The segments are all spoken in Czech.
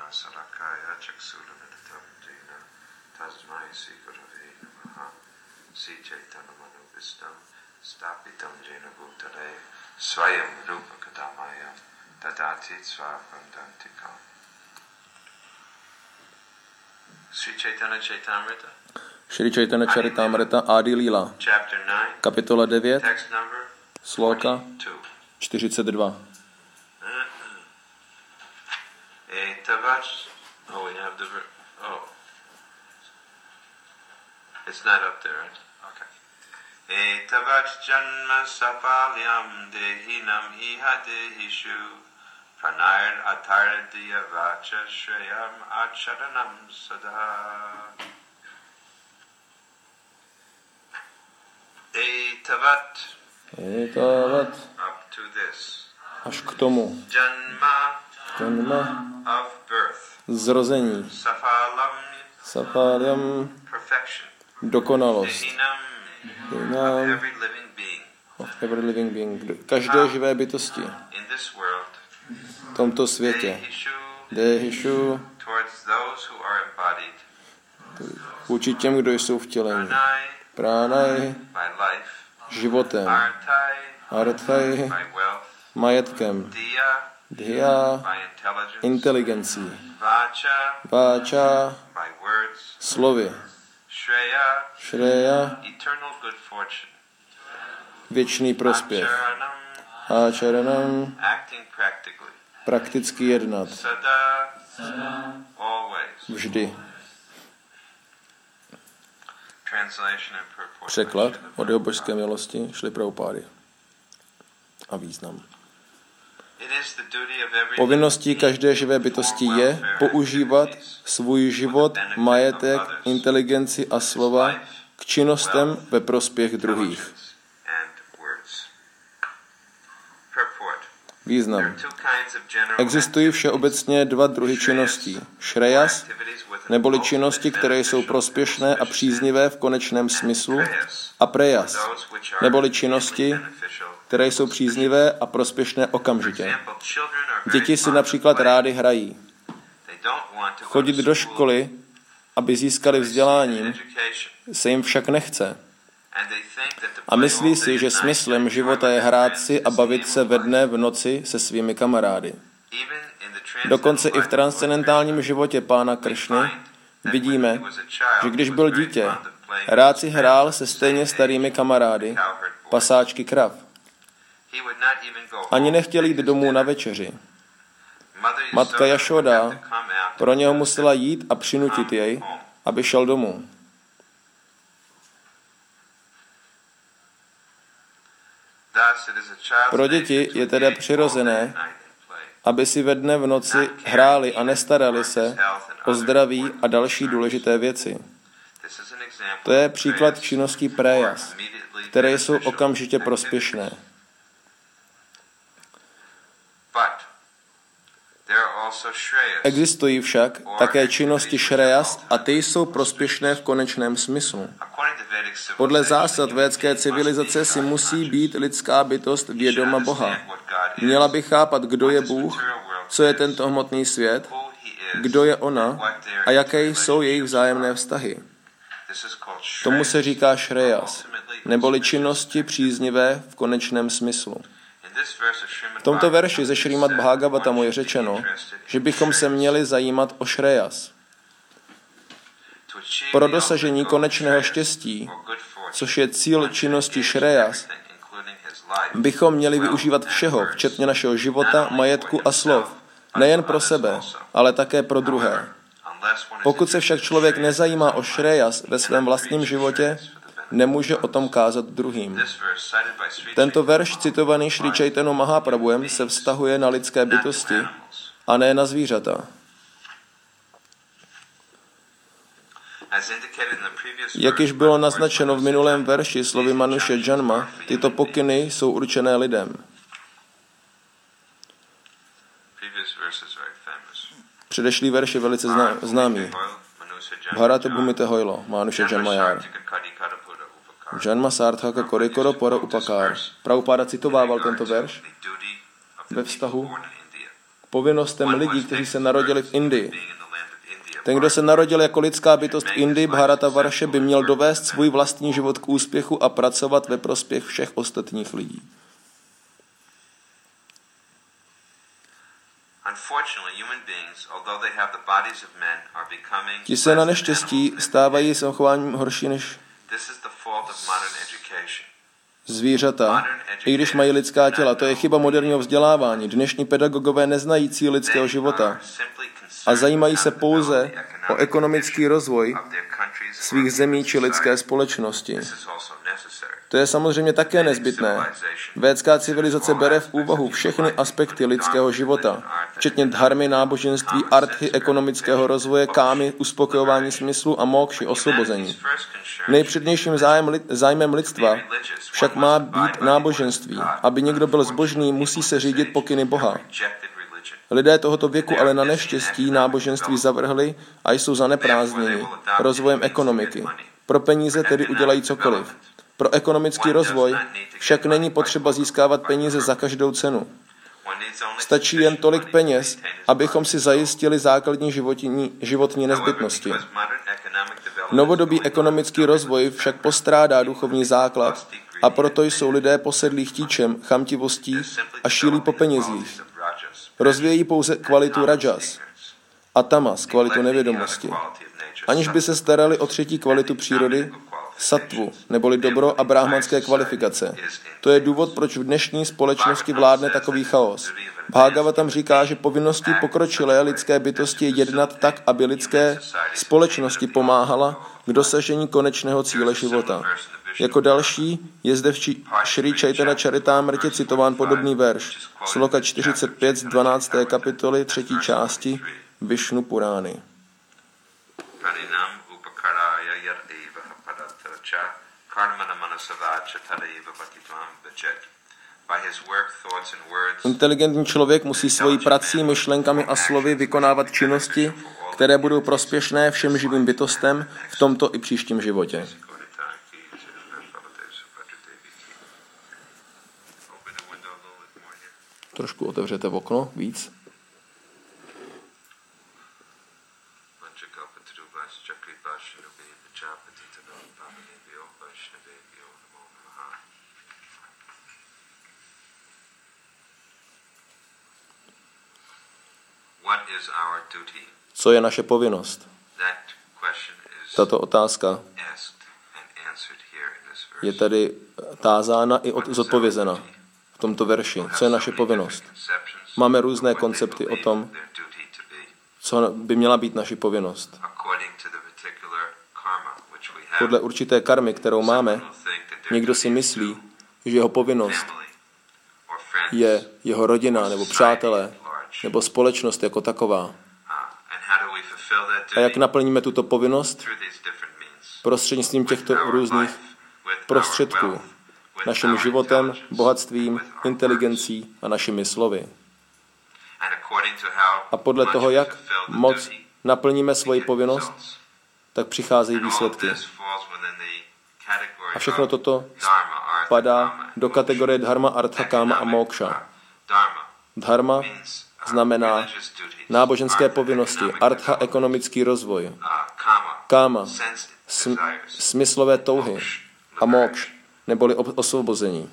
Salakaya Chaksulamitatam Jena Tasmai Sri Gurave Namaha Sri Chaitanya Manovistam Stapitam Jena Bhutale Swayam Rupa Kadamaya Tadati Swapandantikam. Sri Chaitanya Charitamrita. Shri Chaitanya Charitamrita Adi Lila. Kapitola 9. Sloka 42. Oh, we have the it's not up there, right? Okay. Etavach janma sapalyam dehinam iha dehishu pranayar atardiya vacha shreyam acharanam sada. Etavat up to this. Až k tomu. Janma of birth. Zrození. Sapalyam dokonalost. Dehinam of every living being. Každé živé bytosti. V tomto světě. Dehishu vůči těm, kdo jsou vtěleni. Pránaj životem. Arthai majetkem. Dhya inteligencí. Váča slovy. Shreya věčný prospěch. Acharanam prakticky jednat. Vždy. Překlad od jeho božské milosti Šrily Prabhupády. A význam. Povinností každé živé bytosti je používat svůj život, majetek, inteligenci a slova k činnostem ve prospěch druhých. Význam. Existují všeobecně dva druhy činností. Šrejas, neboli činnosti, které jsou prospěšné a příznivé v konečném smyslu, a prejas, neboli činnosti, které jsou příznivé a prospěšné okamžitě. Děti si například rády hrají. Chodit do školy, aby získali vzdělání, se jim však nechce. A myslí si, že smyslem života je hrát si a bavit se ve dne v noci se svými kamarády. Dokonce i v transcendentálním životě pána Kršny vidíme, že když byl dítě, rád si hrál se stejně starými kamarády, pasáčky krav. Ani nechtěl jít domů na večeři. Matka Jašoda pro něho musela jít a přinutit jej, aby šel domů. Pro děti je tedy přirozené, aby si ve dne v noci hráli a nestarali se o zdraví a další důležité věci. To je příklad činností prejas, které jsou okamžitě prospěšné. Existují však také činnosti šrejas a ty jsou prospěšné v konečném smyslu. Podle zásad védské civilizace si musí být lidská bytost vědoma Boha. Měla by chápat, kdo je Bůh, co je tento hmotný svět, kdo je ona a jaké jsou jejich vzájemné vztahy. Tomu se říká šrejas, neboli činnosti příznivé v konečném smyslu. V tomto verši ze Šrímad Bhagavatamu je řečeno, že bychom se měli zajímat o šrejas. Pro dosažení konečného štěstí, což je cíl činnosti šrejas, bychom měli využívat všeho, včetně našeho života, majetku a slov, nejen pro sebe, ale také pro druhé. Pokud se však člověk nezajímá o šrejas ve svém vlastním životě, nemůže o tom kázat druhým. Tento verš citovaný Šrí Čaitanya Mahaprabhuem se vztahuje na lidské bytosti a ne na zvířata. Jak již bylo naznačeno v minulém verši slovy Manuše Janma, tyto pokyny jsou určené lidem. Předešlý verš je velice známý. Bharata Bhumite Hojlo, Manuše Janma Jár. Janma Sarthaka Korikoro Pora Upakar. Prabhupáda citovával tento verš ve vztahu povinnostem lidí, kteří se narodili v Indii. Ten, kdo se narodil jako lidská bytost v Indii, Bharatavarsha, by měl dovést svůj vlastní život k úspěchu a pracovat ve prospěch všech ostatních lidí. Ti se na neštěstí stávají svým chováním horší než zvířata, i když mají lidská těla. To je chyba moderního vzdělávání. Dnešní pedagogové neznají cíl lidského života a zajímají se pouze o ekonomický rozvoj svých zemí či lidské společnosti. To je samozřejmě také nezbytné. Védská civilizace bere v úvahu všechny aspekty lidského života, včetně dharmy, náboženství, arthy, ekonomického rozvoje, kámy, uspokojování smyslu a mokši, osvobození. Nejpřednějším zájmem lidstva však má být náboženství. Aby někdo byl zbožný, musí se řídit pokyny Boha. Lidé tohoto věku ale na neštěstí náboženství zavrhli a jsou zaneprázdněni rozvojem ekonomiky. Pro peníze tedy udělají cokoliv. Pro ekonomický rozvoj však není potřeba získávat peníze za každou cenu. Stačí jen tolik peněz, abychom si zajistili základní životní nezbytnosti. Novodobý ekonomický rozvoj však postrádá duchovní základ a proto jsou lidé posedlí chtíčem, chamtivostí a šílí po penězích. Rozvíjejí pouze kvalitu rajas a tamas, kvalitu nevědomosti, aniž by se starali o třetí kvalitu přírody, sattvu, neboli dobro a brahmanské kvalifikace. To je důvod, proč v dnešní společnosti vládne takový chaos. Bhagavatam říká, že povinností pokročilé lidské bytosti je jednat tak, aby lidské společnosti pomáhala k dosažení konečného cíle života. Jako další je zde v Šri Chaitanya Charitamrtě citován podobný verš, sloka 45 z 12. kapitoly 3. části Višnu Purány. Inteligentní člověk musí svojí prací, myšlenkami a slovy vykonávat činnosti, které budou prospěšné všem živým bytostem v tomto i příštím životě. Trošku otevřete v okno víc. Co je naše povinnost? Tato otázka je tady tázána i zodpovězena v tomto verši. Co je naše povinnost? Máme různé koncepty o tom, co by měla být naši povinnost. Podle určité karmy, kterou máme, někdo si myslí, že jeho povinnost je jeho rodina nebo přátelé nebo společnost jako taková. A jak naplníme tuto povinnost? Prostřednictvím těchto různých prostředků. Naším životem, bohatstvím, inteligencí a našimi slovy. A podle toho, jak moc naplníme svoji povinnost, tak přicházejí výsledky. A všechno toto spadá do kategorie dharma, artha, káma a moksha. Dharma znamená náboženské povinnosti, artha ekonomický rozvoj, káma smyslové touhy a moksh neboli osvobození.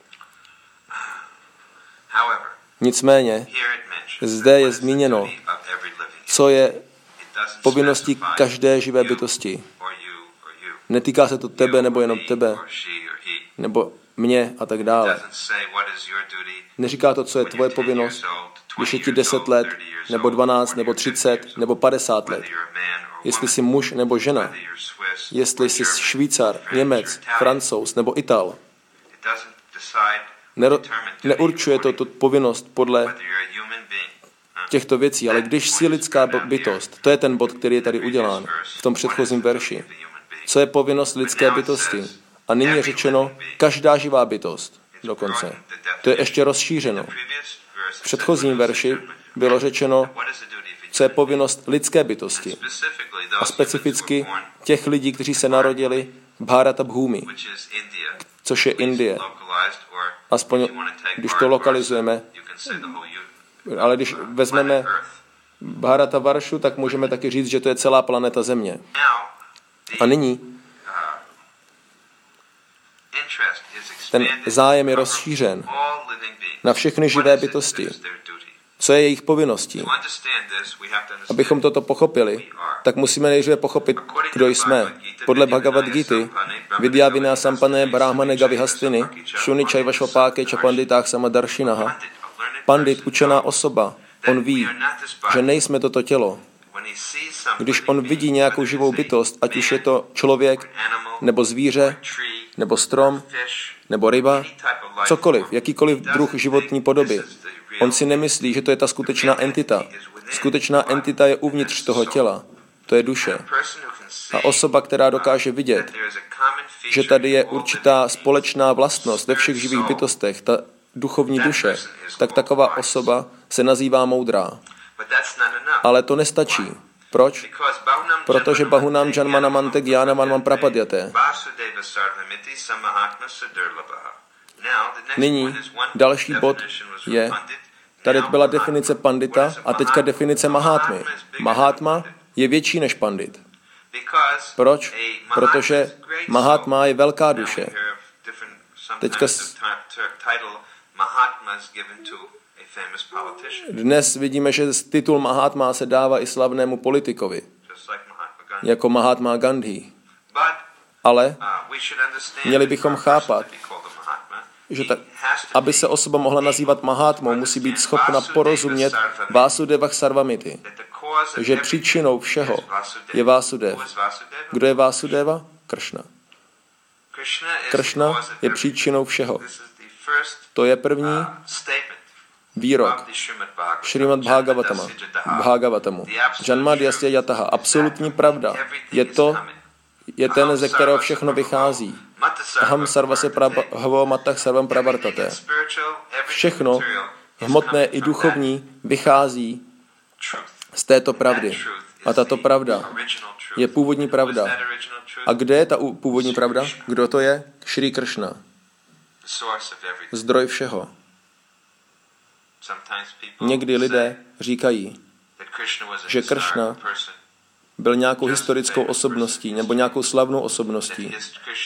Nicméně zde je zmíněno, co je povinností každé živé bytosti. Netýká se to tebe nebo jenom tebe, nebo mě a tak dále. Neříká to, co je tvoje povinnost, když je ti 10 let, nebo 12, nebo 30, nebo 50 let. Jestli jsi muž nebo žena, jestli jsi Švýcar, Němec, Francouz nebo Ital. Neurčuje to tu povinnost podle těchto věcí, ale když jsi lidská bytost, to je ten bod, který je tady udělán v tom předchozím verši. Co je povinnost lidské bytosti? A nyní je řečeno každá živá bytost dokonce. To je ještě rozšířeno. V předchozím verši bylo řečeno, co je povinnost lidské bytosti. A specificky těch lidí, kteří se narodili v Bharata Bhumi, což je Indie. Aspoň, když to lokalizujeme, Ale když vezmeme Bharatavarshu, tak můžeme taky říct, že to je celá planeta Země. A nyní ten zájem je rozšířen na všechny živé bytosti. Co je jejich povinností? Abychom toto pochopili, tak musíme nejdříve pochopit, kdo jsme. Podle Bhagavad Gity, Vidya vina sampané brahmane gavihastiny, šuni čajva švapáke čapanditách samadarshinaha. Pandit, učená osoba, on ví, že nejsme toto tělo. Když on vidí nějakou živou bytost, ať už je to člověk, nebo zvíře, nebo strom, nebo ryba, cokoliv, jakýkoliv druh životní podoby, on si nemyslí, že to je ta skutečná entita. Skutečná entita je uvnitř toho těla. To je duše. A osoba, která dokáže vidět, že tady je určitá společná vlastnost ve všech živých bytostech, ta duchovní duše, tak taková osoba se nazývá moudrá. Ale to nestačí. Proč? Protože Bahunam Janmanamante Gyanamanam Prapadyate. Nyní další bod je, tady byla definice pandita a teďka definice mahátmy. Mahátma je větší než pandit. Proč? Protože mahátma je velká duše. Teďka dnes vidíme, že titul Mahátma se dává i slavnému politikovi, jako Mahatma Gandhi. Ale měli bychom chápat, že aby se osoba mohla nazývat Mahátmou, musí být schopna porozumět Vásudevah Sarvamity, že příčinou všeho je Vásudev. Kdo je Vásudeva? Kršna. Kršna je příčinou všeho. To je první výrok Šrimad Bhagavatamu. Janmadyasya yataha. Absolutní pravda je ten, ze kterého všechno vychází. Aham sarvasya prabhavo matah sarvam pravartate. Všechno, hmotné i duchovní, vychází z této pravdy. A tato pravda je původní pravda. A kde je ta původní pravda? Kdo to je? Šrí Kršna. Zdroj všeho. Někdy lidé říkají, že Kršna byl nějakou historickou osobností nebo nějakou slavnou osobností,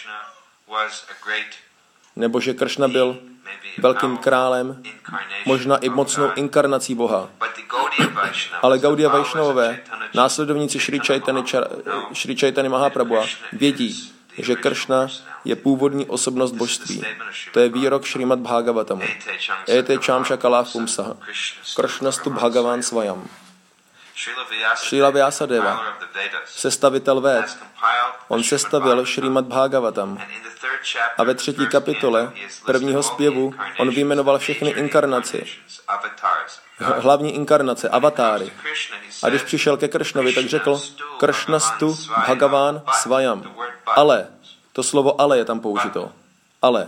nebo že Kršna byl velkým králem, možná i mocnou inkarnací Boha. Ale Gaudiya Vaishnavové, následovníci Šri Chaitanya Mahaprabhua, vědí, že Kršna je původní osobnost božství. To je výrok Šrimad Bhagavatamu. Ete čámša kaláv pumsaha. Kršnastu Bhagavan svajam. Šrila Vyasadeva, sestavitel Véd, on sestavil Šrimad Bhagavatam. A ve 3. kapitole prvního zpěvu on vyjmenoval všechny inkarnace. Hlavní inkarnace, avatáry. A když přišel ke Kršnovi, tak řekl Kršnastu Bhagavan svajam. Ale, to slovo ale je tam použito. Ale.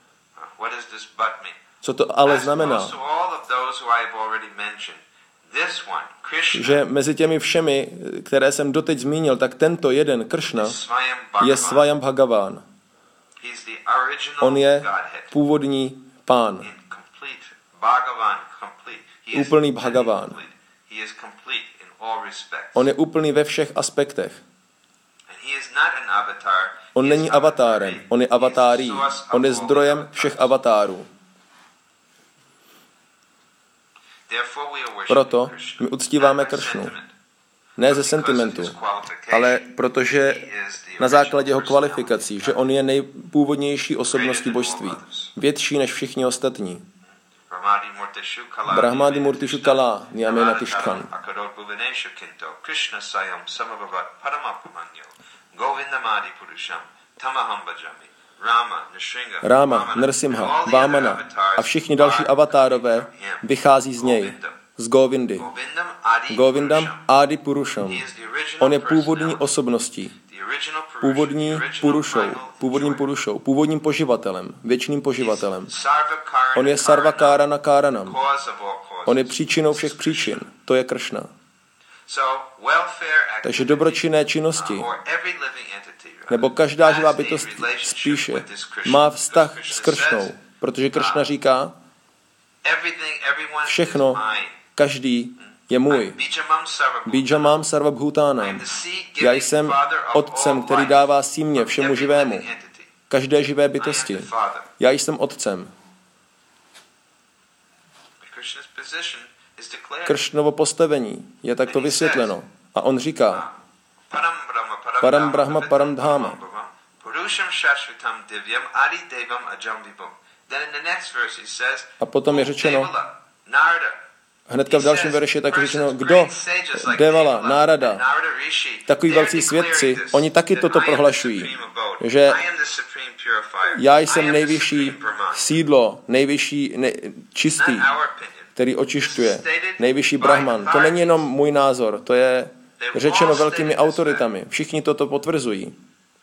Co to ale znamená? Že mezi těmi všemi, které jsem doteď zmínil, tak tento jeden Kršna je Svayam Bhagavan. On je původní pán. Úplný Bhagavan. On je úplný ve všech aspektech. On není avatárem, on je avatárí. On je zdrojem všech avatárů. Proto my uctíváme Kršnu. Ne ze sentimentu, ale protože na základě jeho kvalifikací, že on je nejpůvodnější osobností božství, větší než všichni ostatní. Brahmadi Murtishu Kala, Niyamena Tishthan. Rama, Nrsimha, Vámana a všichni další avatárové vychází z něj, z Govindy. Govindam Adi Purusham. On je původní osobností, původním purušou, původním poživatelem, věčným poživatelem. On je Sarvakárana Káranam. On je příčinou všech příčin. To je Kršna. Takže dobročinné činnosti, nebo každá živá bytost spíše má vztah s Kršnou, protože Kršna říká, všechno každý je můj. Bijamam sarva bhutanam. Já jsem otcem, který dává símě všemu živému. Každé živé bytosti. Já jsem otcem. Kršnovo postavení je takto vysvětleno. A on říká, Param Brahma Param Dhama. A potom je řečeno, hnedka v dalším verši je tak řečeno, kdo? Devala, Nárada, takoví velcí svědci, oni taky toto prohlašují, že já jsem nejvyšší sídlo, nejvyšší čistý, který očišťuje, nejvyšší Brahman. To není jenom můj názor, to je řečeno velkými autoritami. Všichni toto potvrzují.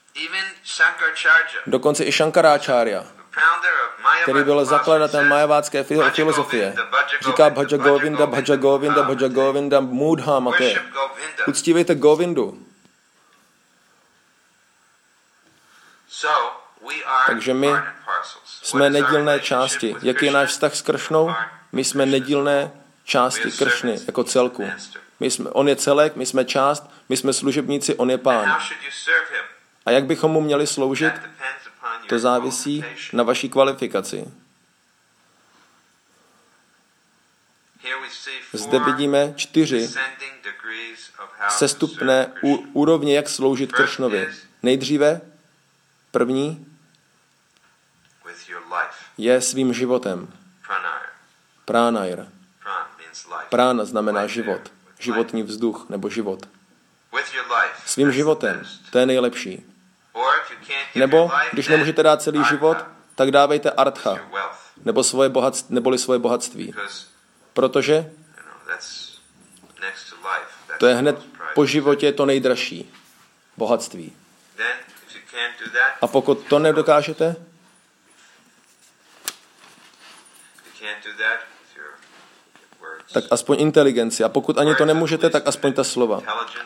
Dokonce i Shankaracharya, který byl zakladatelem majavátské filozofie, říká Bhaja Govinda, Bhaja Govinda, Bhaja Govinda, Mudha Mate. Uctívejte Govindu. Takže my jsme nedílné části. Jaký je náš vztah s Kršnou? My jsme nedílné části Kršny jako celku. On je celek, my jsme část, my jsme služebníci, on je pán. A jak bychom mu měli sloužit? To závisí na vaší kvalifikaci. Zde vidíme 4 sestupné úrovně, jak sloužit Kršnovi. Nejdříve, první, je svým životem. Pranayra. Prána znamená život. Životní vzduch nebo život. Svým životem. To je nejlepší. Nebo, když nemůžete dát celý život, tak dávejte artha. Nebo svoje bohatství. Protože to je hned po životě to nejdražší. Bohatství. A pokud to nedokážete, tak aspoň inteligenci. A pokud ani to nemůžete, tak aspoň ta slova.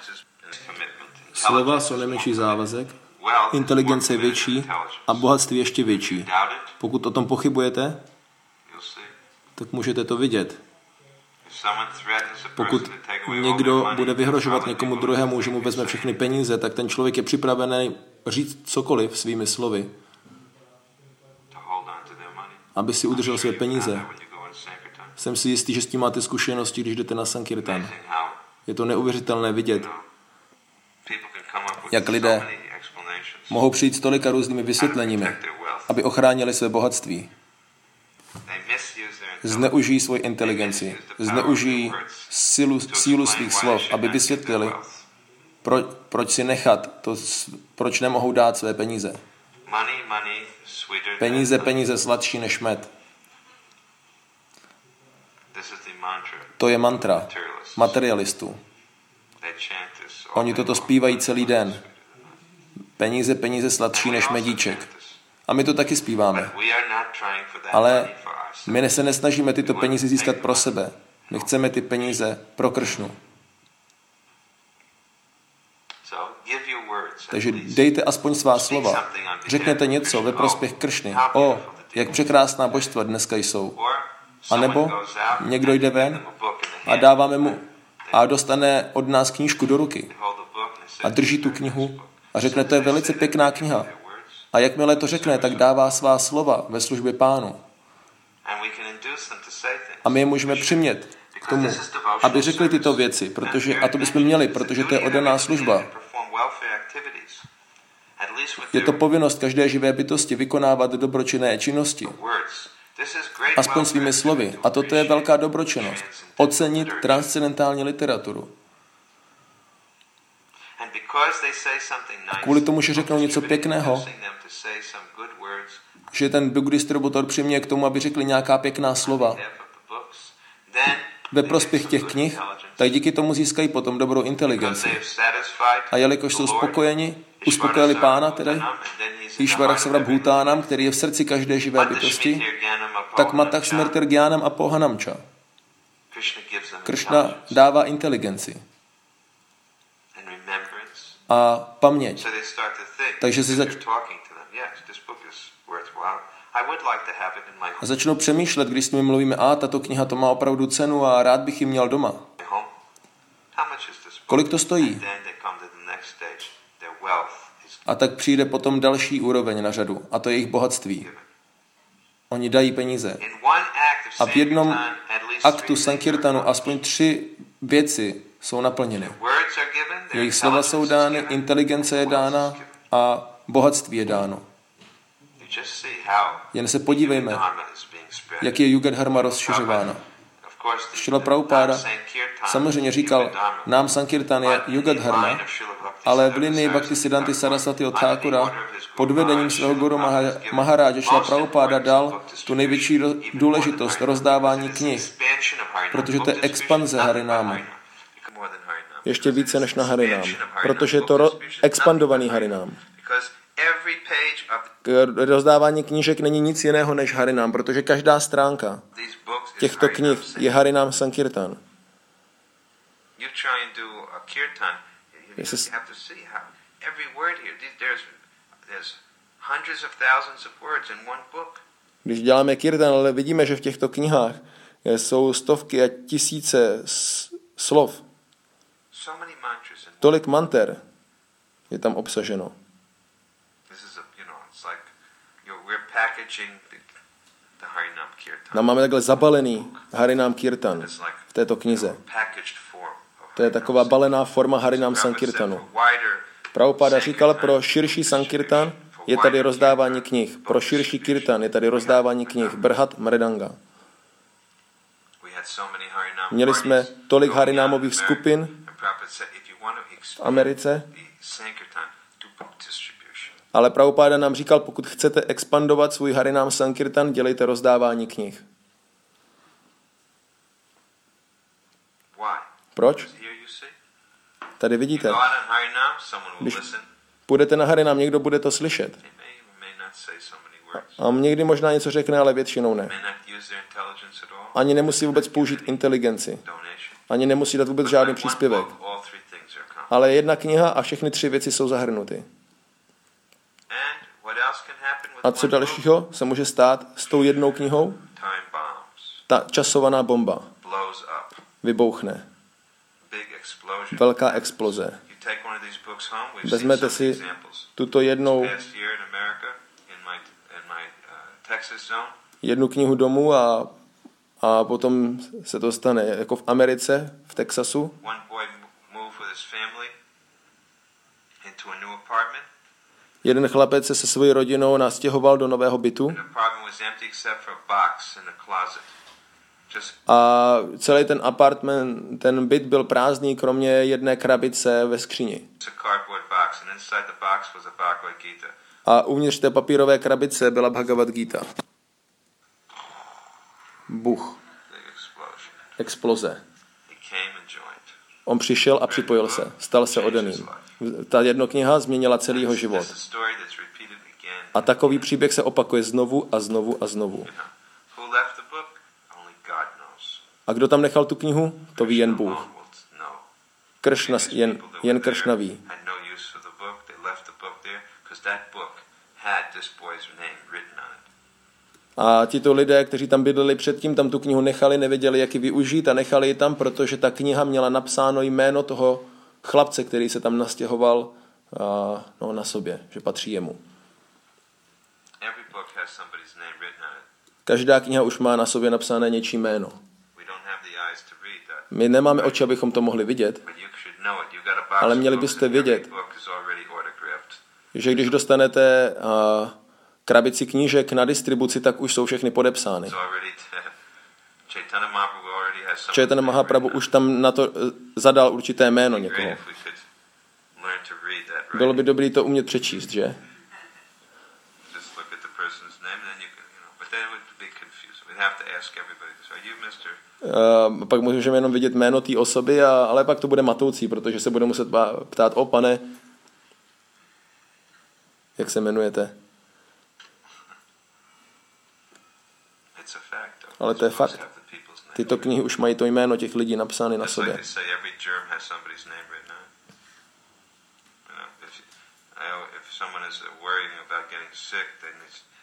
Slova jsou nejmenší závazek, inteligence je větší a bohatství ještě větší. Pokud o tom pochybujete, tak můžete to vidět. Pokud někdo bude vyhrožovat někomu druhému, že mu vezme všechny peníze, tak ten člověk je připravený říct cokoliv svými slovy, aby si udržel své peníze. Jsem si jistý, že s tím máte zkušenosti, když jdete na Sankirtan. Je to neuvěřitelné vidět, jak lidé mohou přijít s tolika různými vysvětleními, aby ochránili své bohatství. Zneužijí svoji inteligenci, zneužijí sílu svých slov, aby vysvětlili, proč si nechat, proč nemohou dát své peníze. Peníze sladší než med. To je mantra materialistů. Oni toto zpívají celý den. Peníze sladší než medíček. A my to taky zpíváme. Ale my se nesnažíme tyto peníze získat pro sebe. My chceme ty peníze pro Kršnu. Takže dejte aspoň svá slova. Řekněte něco ve prospěch Kršny. Jak překrásná božstva dneska jsou. A nebo někdo jde ven a dáváme mu a dostane od nás knížku do ruky. A drží tu knihu a řekne, to je velice pěkná kniha. A jakmile to řekne, tak dává svá slova ve službě Pánu. A my je můžeme přimět k tomu, aby řekli tyto věci, a to bychom měli, protože to je oddaná služba. Je to povinnost každé živé bytosti vykonávat dobročinné činnosti. Aspoň svými slovy. A toto je velká dobročinnost. Ocenit transcendentální literaturu. A kvůli tomu, že řeknou něco pěkného, že ten book distributor přiměje k tomu, aby řekli nějaká pěkná slova ve prospěch těch knih, tak díky tomu získají potom dobrou inteligenci. A jelikož jsou uspokojili Pána, tedy Išvara Sarva Bhutánam, který je v srdci každé živé bytosti, tak Matah Smrtir Gyánam Apohanamča. Kršna dává inteligenci a paměť. Takže A začnou přemýšlet, když s nimi mluvíme, tato kniha to má opravdu cenu a rád bych ji měl doma. Kolik to stojí? A tak přijde potom další úroveň na řadu, a to je jejich bohatství. Oni dají peníze. A v jednom aktu Sankirtanu aspoň 3 věci jsou naplněny. Jejich slova jsou dány, inteligence je dána a bohatství je dáno. Jen se podívejme, jak je Yuga Dharma rozšiřována. Šrila Prabhupáda samozřejmě říkal, nám Sankirtan je Yuga Dharma, ale v linii Bhaktisiddhanty Sarasvatiho Thakura pod vedením svého guru Maharáže Šrila Prabhupáda dal tu největší důležitost rozdávání knih, protože to je expanze Harinámu. Ještě více než na Harinám, protože je to expandovaný Harinám. Rozdávání knížek není nic jiného než Harinám, protože každá stránka těchto knih je Harinám Sankirtan. Když děláme kirtan, ale vidíme, že v těchto knihách jsou stovky a tisíce slov. Tolik manter je tam obsaženo. No, máme takhle zabalený Harinám Kirtan v této knize. To je taková balená forma Harinám Sankirtanu. Prabhupáda říkal, pro širší Sankirtan je tady rozdávání knih. Pro širší Kirtan je tady rozdávání knih. Brhat Mridanga. Měli jsme tolik Harinámových skupin v Americe, ale Prabhupáda nám říkal, pokud chcete expandovat svůj Harinám Sankirtan, dělejte rozdávání knih. Proč? Tady vidíte, když půjdete na Harinám, někdo bude to slyšet. A někdy možná něco řekne, ale většinou ne. Ani nemusí vůbec použít inteligenci. Ani nemusí dát vůbec žádný příspěvek. Ale jedna kniha a všechny 3 věci jsou zahrnuty. A co dalšího se může stát s tou jednou knihou? Ta časovaná bomba vybouchne. Velká exploze. Vezmete si tuto jednu knihu domů a potom se to stane jako v Americe, v Texasu. Jeden chlapec se svojí rodinou nastěhoval do nového bytu a celý ten apartment, ten byt byl prázdný, kromě jedné krabice ve skříni. A uvnitř té papírové krabice byla Bhagavad Gita. Buch. Exploze. On přišel a připojil se. Stal se oddaným. Ta jedna kniha změnila celý jeho život. A takový příběh se opakuje znovu a znovu a znovu. A kdo tam nechal tu knihu? To ví jen Bůh. Kršna, jen Kršna ví. A tito lidé, kteří tam bydleli předtím, tam tu knihu nechali, nevěděli, jak ji využít a nechali ji tam, protože ta kniha měla napsáno jméno toho chlapce, který se tam nastěhoval na sobě, že patří jemu. Každá kniha už má na sobě napsané něčí jméno. My nemáme oči, abychom to mohli vidět, ale měli byste vědět, že když dostanete krabici knížek na distribuci, tak už jsou všechny podepsány. Chaitanya Mahaprabhu už tam na to zadal určité jméno někoho. Bylo by dobré to umět přečíst, že? Pak můžeme jenom vidět jméno té osoby, ale pak to bude matoucí, protože se bude muset ptát, pane, jak se jmenujete? Ale to je fakt. Tyto knihy už mají to jméno těch lidí napsány na sobě.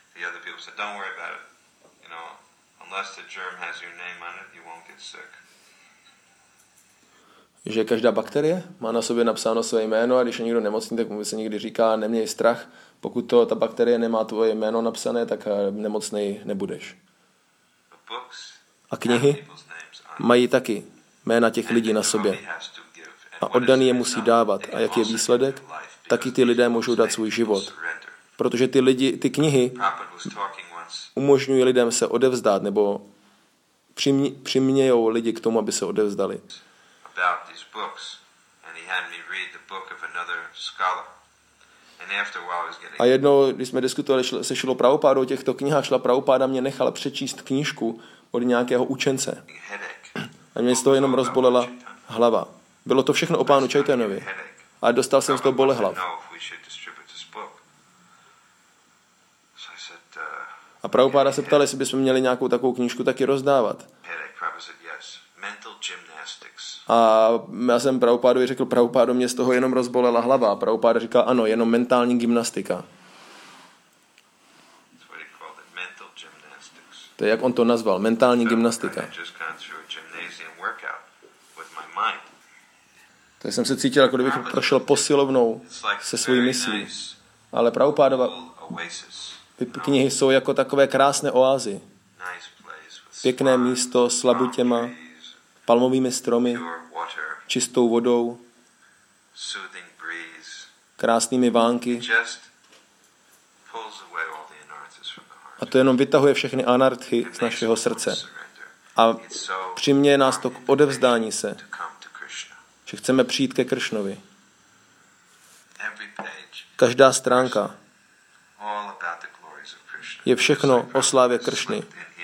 the other people said, don't worry about it. You know, unless the germ has your name on it, you won't get sick. Že každá bakterie má na sobě napsáno své jméno a když je někdo nemocný, tak mu se někdy říká, neměj strach, pokud ta bakterie nemá tvoje jméno napsané, tak nemocnej nebudeš. A knihy mají taky jména těch lidí na sobě. A oddaný je musí dávat. A jak je výsledek? Taky ty lidé můžou dát svůj život. Protože ty knihy umožňují lidem se odevzdát, nebo přimějou lidi k tomu, aby se odevzdali. A jednou, když jsme diskutovali se Šrilou Prabhupádou o těchto knihách, Šrila Prabhupáda mě nechala přečíst knížku od nějakého učence. A mě z toho jenom rozbolela hlava. Bylo to všechno o pánu Chaitanyjovi. A dostal jsem z toho bolehlav. A Prabhupáda se ptal, jestli bychom měli nějakou takovou knížku taky rozdávat. A já jsem Prabhupádovi řekl, Prabhupádo, mě z toho jenom rozbolela hlava. A Prabhupáda říkal, ano, jenom mentální gymnastika. To je, jak on to nazval, mentální gymnastika. Tak jsem se cítil, jako kdybych prošel posilovnou se svojí myslí. Ale Prabhupádova knihy jsou jako takové krásné oázy. Pěkné místo s labutěma, palmovými stromy, čistou vodou, krásnými vánky. A to jenom vytahuje všechny anarchy z našeho srdce. A přiměje nás to k odevzdání se, že chceme přijít ke Kršnovi. Každá stránka je všechno o slávě Kršny.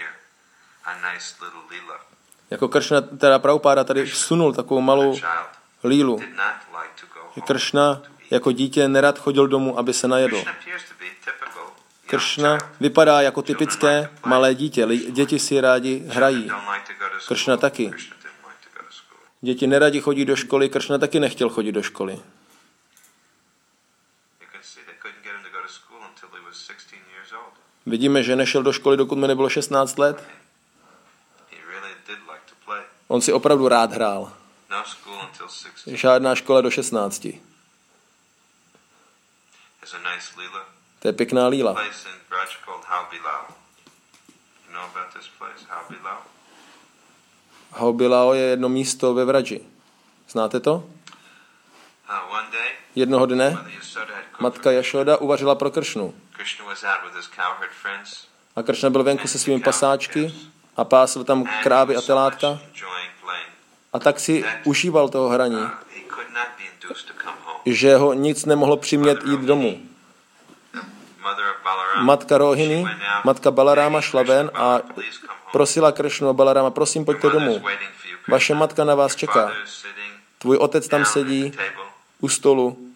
Jako Kršna, teda Prabhupáda tady vsunul takovou malou lílu. Kršna jako dítě nerad chodil domů, aby se najedl. Kršna vypadá jako typické malé dítě. Děti si rádi hrají. Kršna taky. Děti neradi chodí do školy, Kršna taky nechtěl chodit do školy. Vidíme, že nešel do školy, dokud mu nebylo 16 let. On si opravdu rád hrál. Žádná škola do 16. To je pěkná líla. Haubilao je jedno místo ve Vraji. Znáte to? Jednoho dne matka Jašoda uvařila pro Kršnu. A Kršna byl venku se svými pasáčky a pásl tam krávy a telátka. A tak si užíval toho hraní, že ho nic nemohlo přimět jít domů. Matka Rohini, matka Balaráma šla ven a prosila Kršnu a Balaráma, prosím, pojďte domů. Vaše matka na vás čeká. Tvůj otec tam sedí u stolu.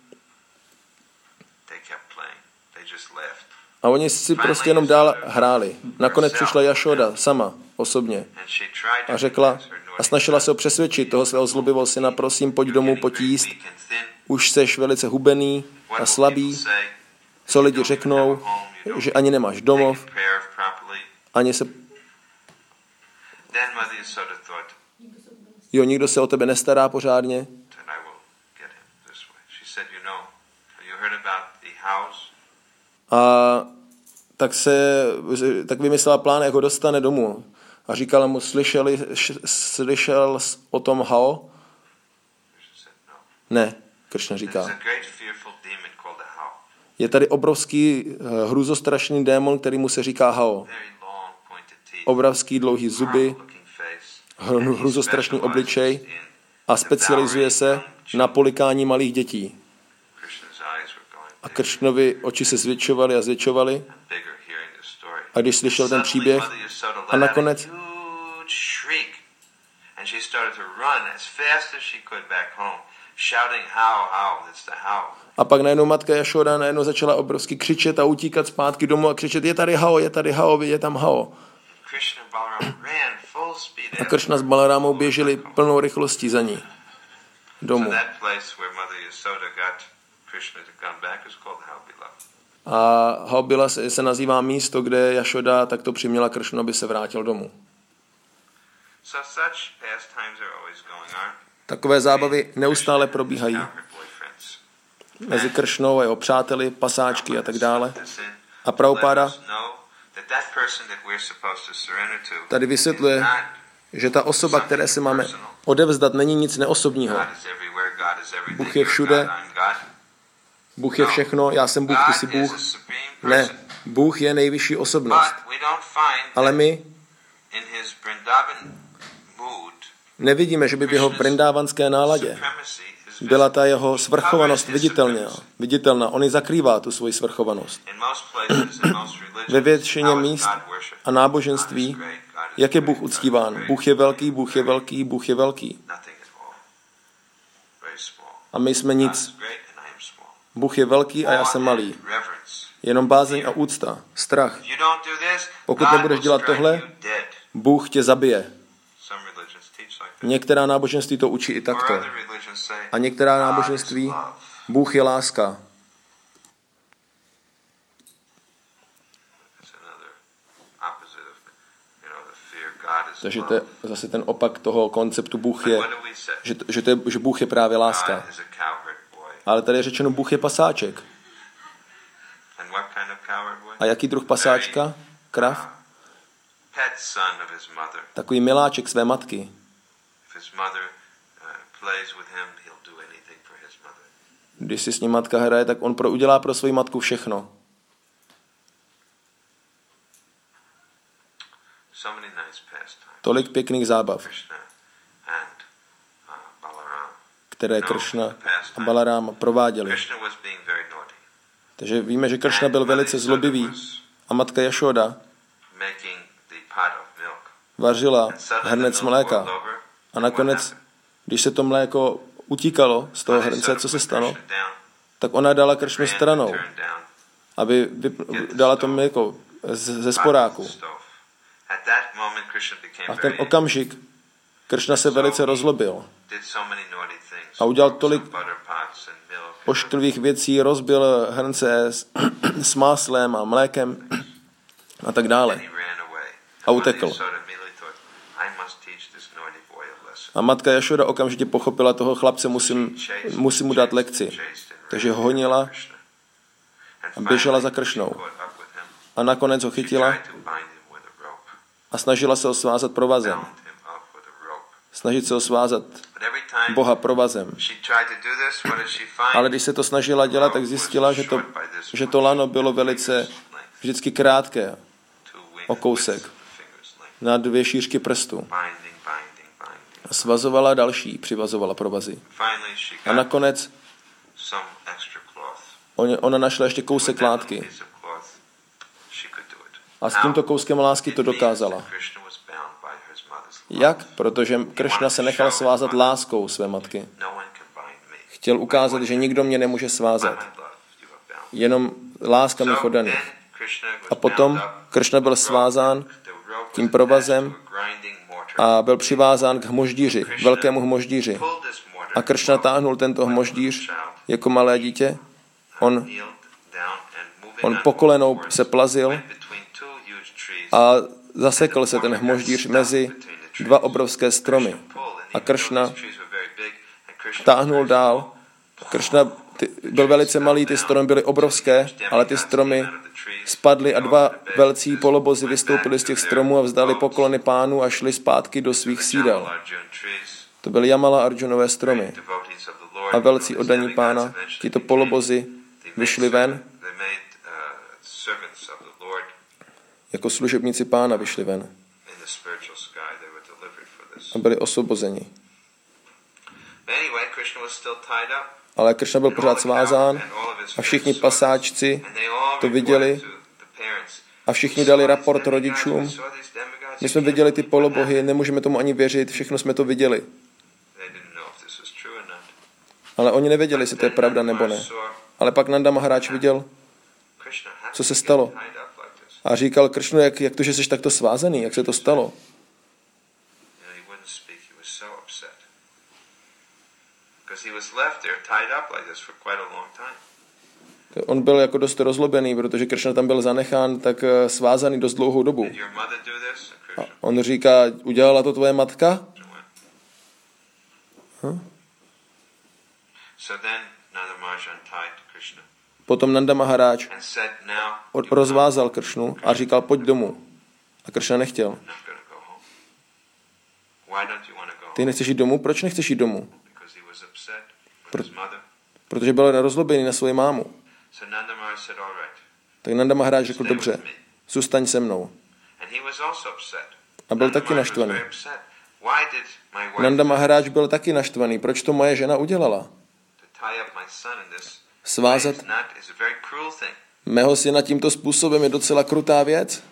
A oni si prostě jenom dál hráli. Nakonec přišla Jašoda sama, osobně. A řekla, a snažila se ho přesvědčit, toho svého zlobivého syna, prosím, pojď domů, pojď jíst. Už seš velice hubený a slabý. Co lidi řeknou, že ani nemáš domov, ani se... Jo, nikdo se o tebe nestará pořádně. A tak vymyslela plán, jak ho dostane domů. A říkala mu, slyšel o tom Hao? Ne, Kršna říká. Je tady obrovský hrůzostrašný démon, který mu se říká Hao. Obrovský dlouhý zuby, hrůzostrašný obličej a specializuje se na polikání malých dětí. A Kršnovi oči se zvětšovaly a zvětšovaly. A když slyšel ten příběh, a nakonec a pak najednou matka Jašoda najednou začala obrovsky křičet a utíkat zpátky domů a křičet, je tady Hao, je tam Hao. A Kršna s Balarámou běželi plnou rychlostí za ní domů. A Haubila se nazývá místo, kde Jašoda takto přiměla Kršnu, aby se vrátil domů. Takové zábavy neustále probíhají mezi Kršnou a jeho přáteli, pasáčky a tak dále. A Prabhupáda tady vysvětluje, že ta osoba, které se máme odevzdat, není nic neosobního. Bůh je všude, Bůh je všechno, já jsem Bůh, ty jsi Bůh. Ne, Bůh je nejvyšší osobnost. Ale my nevidíme, že by v jeho vrindávanské náladě byla ta jeho svrchovanost viditelná. On ji zakrývá, tu svoji svrchovanost. Ve většině míst a náboženství, jak je Bůh uctíván? Bůh je velký, Bůh je velký, Bůh je velký. A my jsme nic. Bůh je velký a já jsem malý. Jenom bázeň a úcta, strach. Pokud nebudeš dělat tohle, Bůh tě zabije. Některá náboženství to učí i takto. A některá náboženství, Bůh je láska. Takže to je zase ten opak toho konceptu Bůh je, že Bůh je právě láska. Ale tady je řečeno, Bůh je pasáček. A jaký druh pasáčka? Krav? Takový miláček své matky. Když si s ním matka hraje, tak on udělá pro svoji matku všechno. Tolik pěkných zábav, které Kršna a Balaráma prováděli. Takže víme, že Kršna byl velice zlobivý a matka Jašoda vařila hrnec mléka. A nakonec, když se to mléko utíkalo z toho hrnce, co se stalo, tak ona dala Kršnu stranou, aby dala to mléko ze sporáku. A v ten okamžik Kršna se velice rozlobil a udělal tolik ošklivých věcí, rozbil hrnce s máslem a mlékem a tak dále. A utekl. A matka Jašoda okamžitě pochopila toho chlapce, musím mu dát lekci. Takže ho honila a běžela za Kršnou. A nakonec ho chytila a snažila se ho svázat provazem. Snažit se ho svázat Boha provazem. Ale když se to snažila dělat, tak zjistila, že to lano bylo velice vždycky krátké o kousek na 2 šířky prstu. Svazovala další, přivazovala provazy. A nakonec ona našla ještě kousek látky. A s tímto kouskem lásky to dokázala. Jak? Protože Kršna se nechal svázat láskou své matky. Chtěl ukázat, že nikdo mě nemůže svázat. Jenom láska mi chodaný. A potom Kršna byl svázán tím provazem a byl přivázán k hmoždíři, velkému hmoždíři. A Kršna táhnul tento hmoždíř jako malé dítě. On po kolenou se plazil a zasekl se ten hmoždíř mezi 2 obrovské stromy. A Kršna táhnul dál. Kršna byl velice malý, ty stromy byly obrovské, ale ty stromy spadly a 2 velcí polobozy vystoupili z těch stromů a vzdali poklony pánu a šli zpátky do svých sídel. To byly Jamala Arjunové stromy. A velcí oddaní pána, tito polobozy vyšli ven, jako služebníci pána vyšli ven. A byli osvobozeni. Ale Kršna byl pořád svázán a všichni pasáčci to viděli a všichni dali raport rodičům. My jsme viděli ty polobohy, nemůžeme tomu ani věřit, všechno jsme to viděli. Ale oni nevěděli, jestli to je pravda nebo ne. Ale pak Nanda Maharaj viděl, co se stalo. A říkal Kršnu, jak to, že jsi takto svázaný, jak se to stalo. On byl jako dost rozlobený, protože Kršna tam byl zanechán tak svázaný dost dlouhou dobu. A on říká, udělala to tvoje matka? Potom Nanda Maharaj rozvázal Kršnu a říkal, pojď domů. A Kršna nechtěl. Ty nechceš jít domů? Proč nechceš jít domů? Protože byl rozlobený na svoji mámu. Tak Nanda Maharaj řekl, dobře, zůstaň se mnou. A byl taky naštvaný. Nanda Maharaj byl taky naštvaný. Proč to moje žena udělala? Svázat mého syna tímto způsobem je docela krutá věc.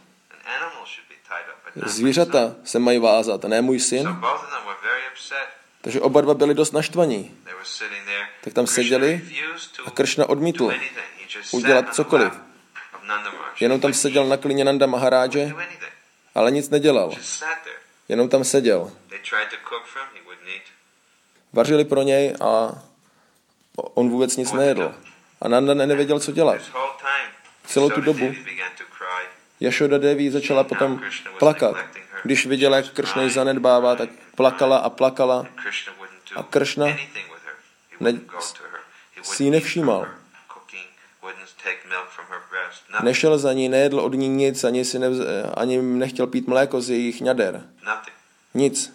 Zvířata se mají vázat, ne můj syn. Takže oba dva byli dost naštvaní. Tak tam seděli a Kršna odmítl udělat cokoliv. Jenom tam seděl na klíně Nanda Maharáže, ale nic nedělal. Jenom tam seděl. Vařili pro něj a on vůbec nic nejedl. A Nanda nevěděl, co dělat. Celou tu dobu Yashoda Devi začala potom plakat. Když viděla, jak Kršna ji zanedbává, tak plakala a plakala. A Kršna si ji nevšímal. Nešel za ní, nejedl od ní nic, ani nechtěl pít mléko z jejich ňader. Nic.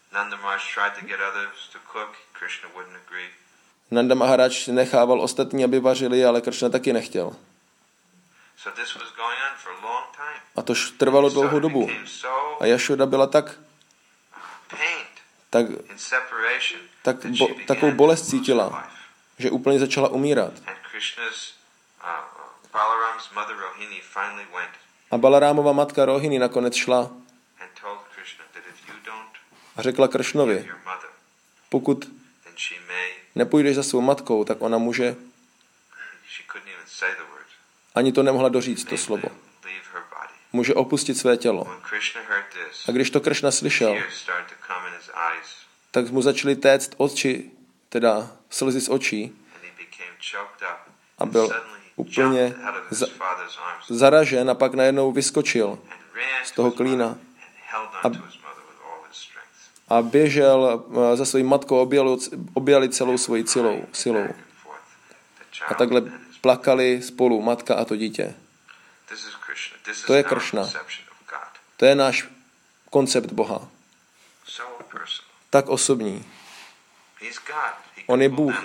Nanda Maharaj nechával ostatní, aby vařili, ale Kršna taky nechtěl. A to trvalo dlouhou dobu. A Yashoda byla takovou bolest cítila, že úplně začala umírat. A Balarámova matka Rohini nakonec šla a řekla Kršnovi, pokud nepůjdeš za svou matkou, tak ona může, ani to nemohla doříct, to slovo. Může opustit své tělo. A když to Kršna slyšel, tak mu začaly téct oči, teda slzy z očí, a byl úplně zaražen a pak najednou vyskočil z toho klína a běžel za svojí matkou, objali celou svojí silou. A takhle plakali spolu matka a to dítě. To je Kršna. To je náš koncept Boha. Tak osobní. On je Bůh.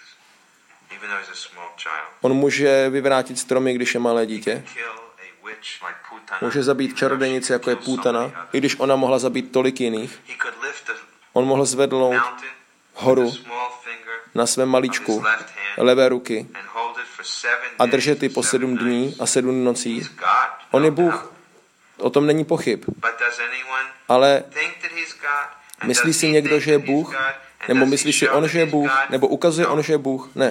On může vyvrátit stromy, když je malé dítě. Může zabít čarodějnici, jako je Pútana, i když ona mohla zabít tolik jiných. On mohl zvednout horu na svém malíčku levé ruky a držet ji po 7 dní a 7 nocí. On je Bůh. O tom není pochyb. Ale myslí si někdo, že je Bůh? Nebo myslí si on, že je Bůh? Nebo ukazuje on, že je Bůh? Ne.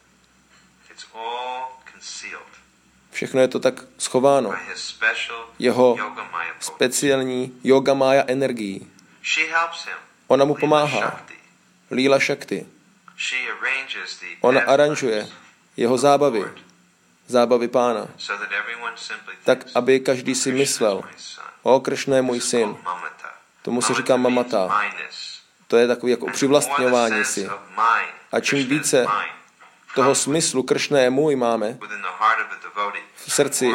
Všechno je to tak schováno. Jeho speciální yoga mája energií. Ona mu pomáhá. Líla Shakti. Ona aranžuje jeho zábavy pána. Tak, aby každý si myslel, o, Kršna je můj syn. Tomu se říká mamata. To je takový jako přivlastňování si. A čím více toho smyslu Kršna je můj máme v srdci,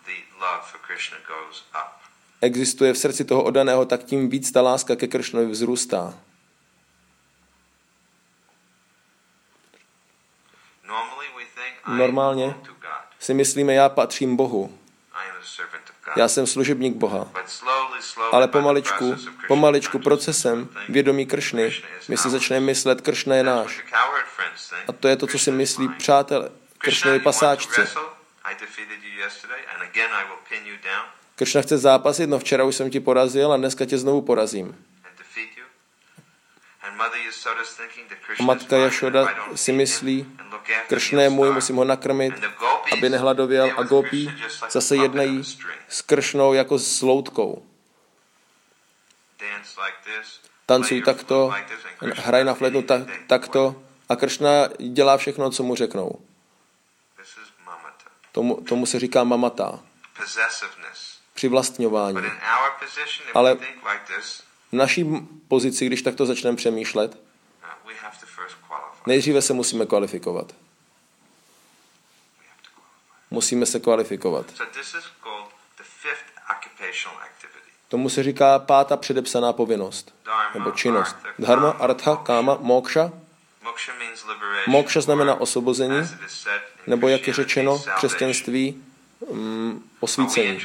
existuje v srdci toho oddaného, tak tím víc ta láska ke Kršnovi vzrůstá. Normálně si myslíme, já patřím Bohu. Já jsem služebník Boha. Ale pomaličku procesem vědomí Kršny, my si začneme myslet, Kršna je náš. A to je to, co si myslí přátelé, Kršnovi pasáčci. Kršna chce zápasit, no včera už jsem ti porazil a dneska tě znovu porazím. A matka Yashoda si myslí, Kršna je můj, musím ho nakrmit, aby nehladověl, a gopí zase jednají s Kršnou jako s loutkou. Tancují takto, hrají na flétnu takto a Kršna dělá všechno, co mu řeknou. Tomu se říká mamata, přivlastňování. Ale v naší pozici, když takto začneme přemýšlet, nejdříve se musíme kvalifikovat. Musíme se kvalifikovat. Tomu se říká 5. předepsaná povinnost, nebo činnost. Dharma, artha, káma, moksha. Moksha znamená osvobození, nebo jak je řečeno v křesťanství, osvícení.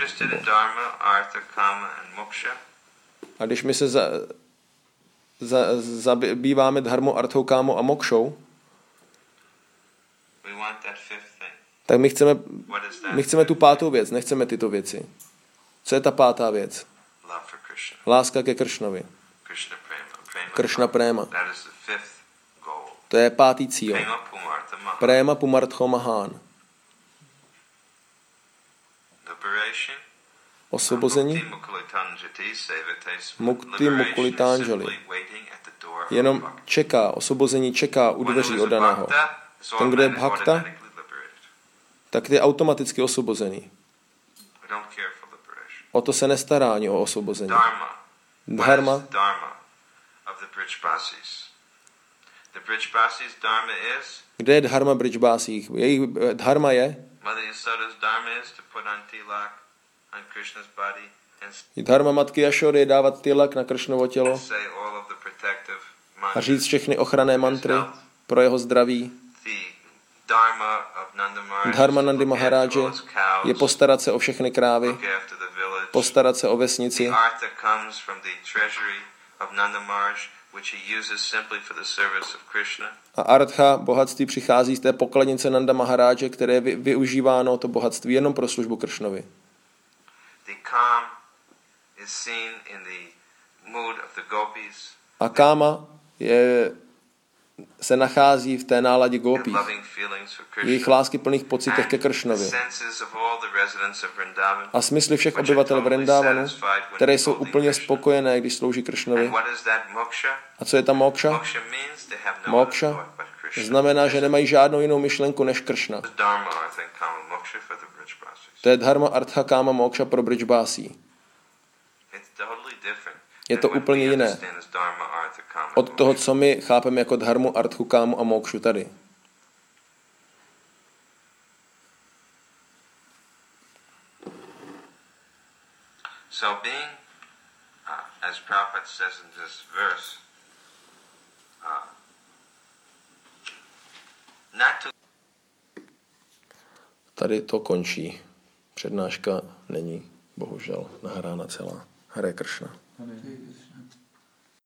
A když my se zabýváme dharmou, arthou, kámou a mokšou, tak my chceme tu 5. věc, nechceme tyto věci. Co je ta 5. věc? Láska ke Kršnovi. Kršna préma. To je 5. cíl. Préma pumartho mahán. Osvobození. Mukti mukulitanjali. Jenom čeká, osvobození čeká u dveří oddaného. Ten, kdo je bhakta, tak je automaticky osvobozený. O to se nestará ani o osvobození. Dharma. Kde je dharma Brijbásích? Jejich dharma je? Dharma matky Jašody je dávat tilak na Kršnovo tělo a říct všechny ochranné mantry pro jeho zdraví. Dharma Nandy Maharáže je postarat se o všechny krávy, postarat se o vesnici. A artha, bohatství, přichází z té pokladnice Nanda Maharáže, které je využíváno to bohatství jenom pro službu Kršnovi. A káma se nachází v té náladě gopí, v jejich láskyplných pocitech ke Kršnovi. A smysly všech obyvatel Vrindávanu, které jsou úplně spokojené, když slouží Kršnovi. A co je ta moksha? Moksha znamená, že nemají žádnou jinou myšlenku než Kršna. To je dharma, artha, káma, moksha pro Brijbásí. Je to úplně jiné od toho, co my chápeme jako dharmu, arthu, kámu a mokshu tady. So being, as Prabhupada says in this verse, not to... Tady to končí. Přednáška není bohužel nahrána celá. Hare Kršna. Hare Kršna.